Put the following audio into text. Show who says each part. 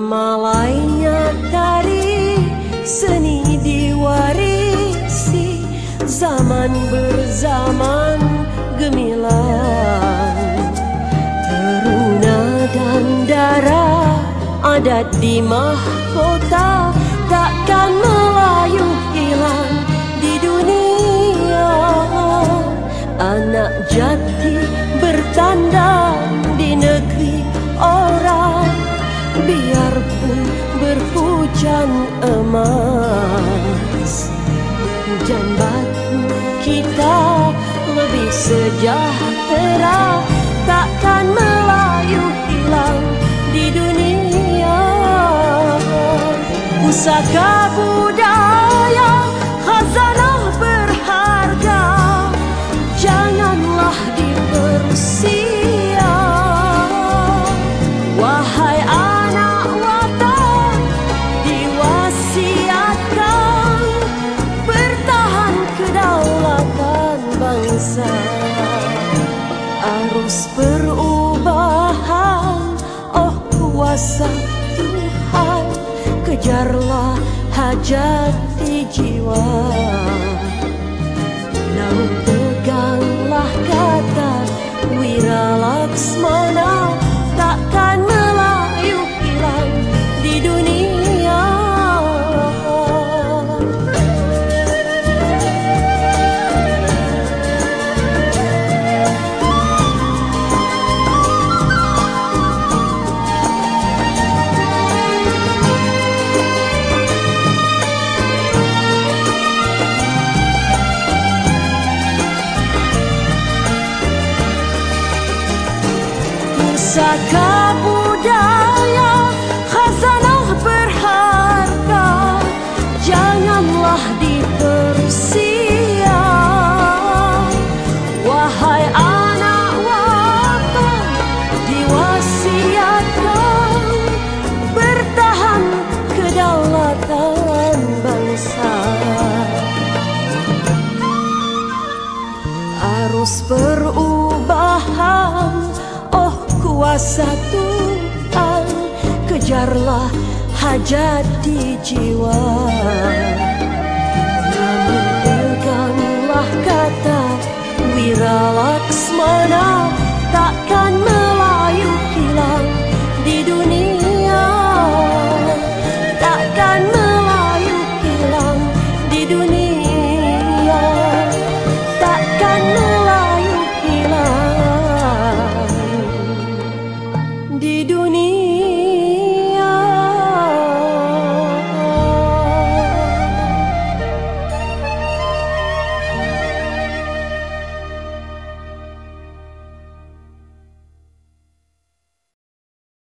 Speaker 1: Memalainya tari seni diwarisi, zaman berzaman gemilang. Teruna dan darah adat di mahkota, takkan melayu hilang di dunia. Anak jati bertandang di negeri orang, biarpun berhujan emas. Hujan batu kita lebih sejahtera, takkan melayu hilang di dunia. Pusaka budaya khazanah berharga, janganlah dipersia. Wahai anak watan, diwasiatkan bertahan kedaulatan bangsa. Arus perubahan, oh kuasa Tuhan, kejarlah hajat di jiwa. Namun teganglah kata Wira Laksmana, takkan melayu hilang di dunia. Pusaka budaya khazanah berharga, janganlah dipersia. Wahai anak watan, diwasiatkan bertahan kedaulatan bangsa. Arus perubahan, kuasa Tuhan, kejarlah hajat di jiwa. Namun teganglah kata Wira Laksmana,